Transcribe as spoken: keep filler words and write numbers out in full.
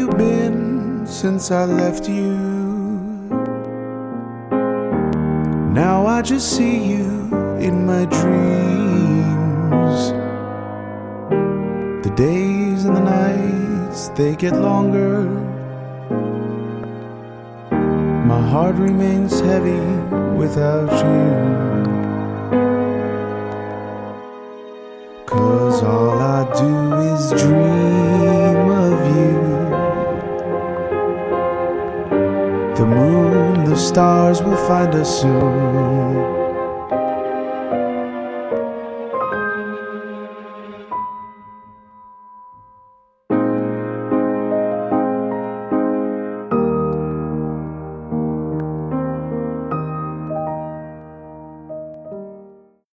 you been since I left you? Now I just see you in my dreams. The days and the nights, they get longer. My heart remains heavy without you. 'Cause all I do is dream of you. The moon, the stars will find us soon.